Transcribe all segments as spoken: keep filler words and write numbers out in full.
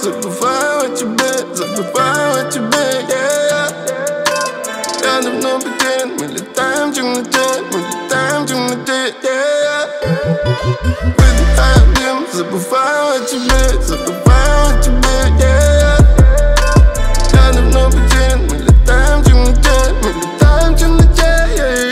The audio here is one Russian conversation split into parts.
забываю о тебе, забываю о тебе, yeah. Я давно потерян, мы летаем в темноте, мы летаем в темноте, yeah. Выдыхаю дым, забываю о тебе, забываю о тебе, yeah. Я давно потерян, мы летаем в темноте, мы летаем в темноте,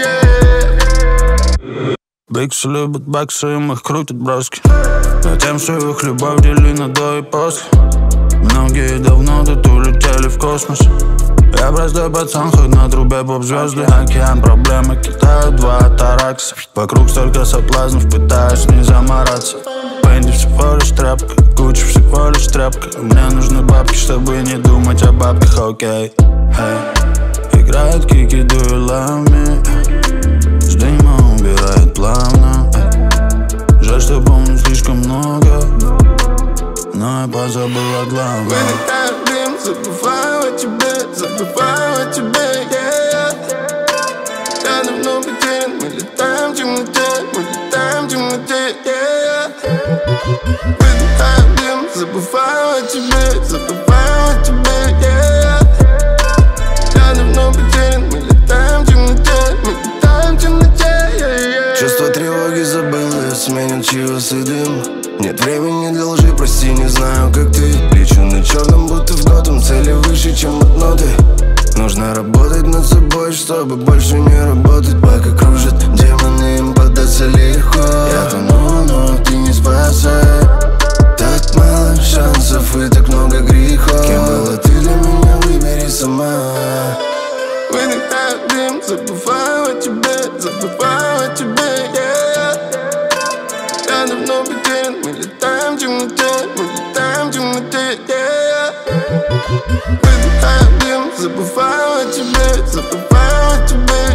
yeah. Биксы любят баксы, им их крутят броски. Затем, что их любовь дели на до и после. Многие давно тут улетели в космос. Я простой пацан, хоть на трубе поп-звезды. Океан проблемы кидают два таракса. Вокруг столько соблазнов, пытаюсь не замораться. Пенди всего лишь тряпка, куча всего лишь тряпка. Мне нужны бабки, чтобы не думать о бабках, окей, hey. Играет кики, do you love me? С дыма убирает плавно, эй. Жаль, что помню слишком много, но я позабыл о главном. Вылетаю в дым, забываю о тебе, забываю о тебе, yeah. Я давно потерян, мы летаем в темноте, мы летаем в темноте, yeah. Вылетаю в дым, забываю о тебе, забываю о тебе, yeah. Я давно потерян, мы летаем в темноте, мы летаем в темноте, yeah. Чувство тревоги забылось, сменят чьего-то дым. Нет времени для лжи, прости, не знаю, как ты. Лечу на черном, будто в Готэм, цели выше, чем от ноты. Нужно работать над собой, чтобы больше не работать. Пока кружат демоны, им поддаться легко. Я тону, но ты не спасай. Так мало шансов и так много грехов. Кем была ты для меня, выбери сама. Выдыхаю дым, забываю о тебе, забываю о тебе, yeah. Я давно потерян, мы летаем в темноте, мы летаем в темноте, yeah. Выдыхаю дым, забываю о тебе, забываю о тебе,